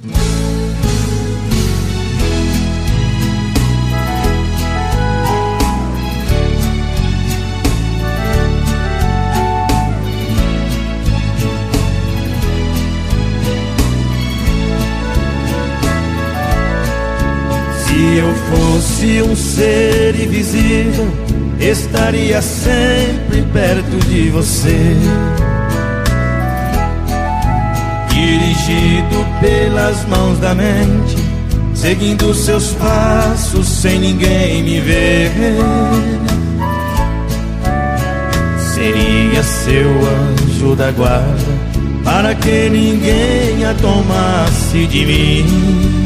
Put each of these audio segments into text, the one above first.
Se eu fosse um ser invisível, estaria sempre perto de você, dirigido pelas mãos da mente, seguindo seus passos sem ninguém me ver. Seria seu anjo da guarda, para que ninguém a tomasse de mim.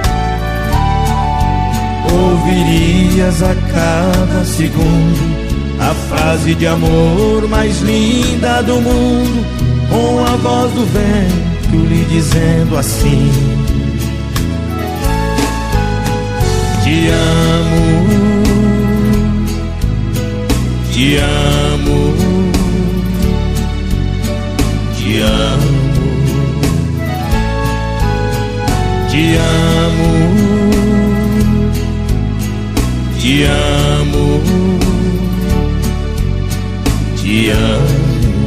Ouvirias a cada segundo a frase de amor mais linda do mundo, com a voz do vento lhe dizendo assim: te amo, te amo, te amo, te amo, te amo, te amo.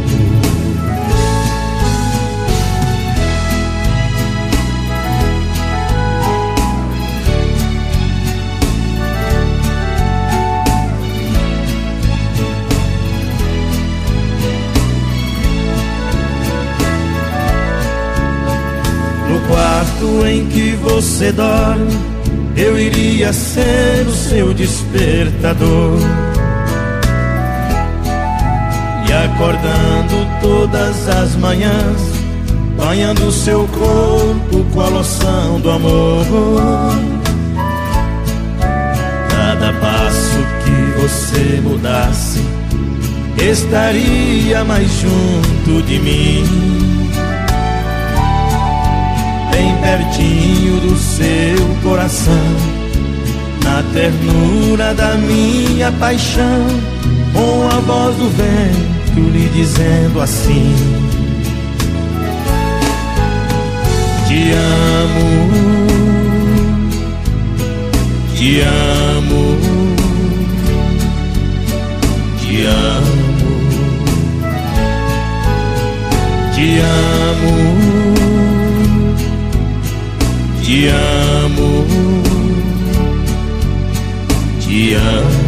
No quarto em que você dorme, eu iria ser o seu despertador, e acordando todas as manhãs, banhando seu corpo com a loção do amor. Cada passo que você mudasse, estaria mais junto de mim, bem pertinho do seu coração, na ternura da minha paixão, com a voz do vento lhe dizendo assim: te amo, te amo, te amo, te amo, te amo, te amo.